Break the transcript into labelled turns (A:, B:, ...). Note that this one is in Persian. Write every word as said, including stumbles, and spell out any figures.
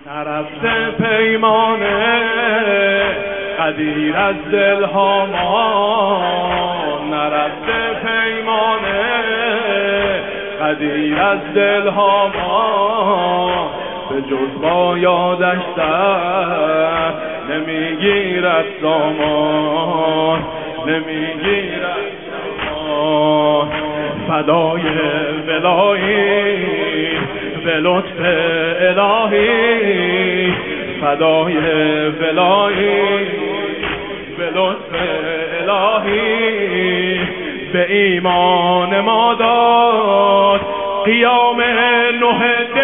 A: نرفته پیمانه قدیر از دل ها ما، نرفته پیمانه قدیر از دل ها ما، به جز با یادش سر نمیگیرد سامان، نمیگیرد سامان. فدای ولایی به لطف الهی، فدای ولایی به لطف الهی، به ایمان ما داد قیام نه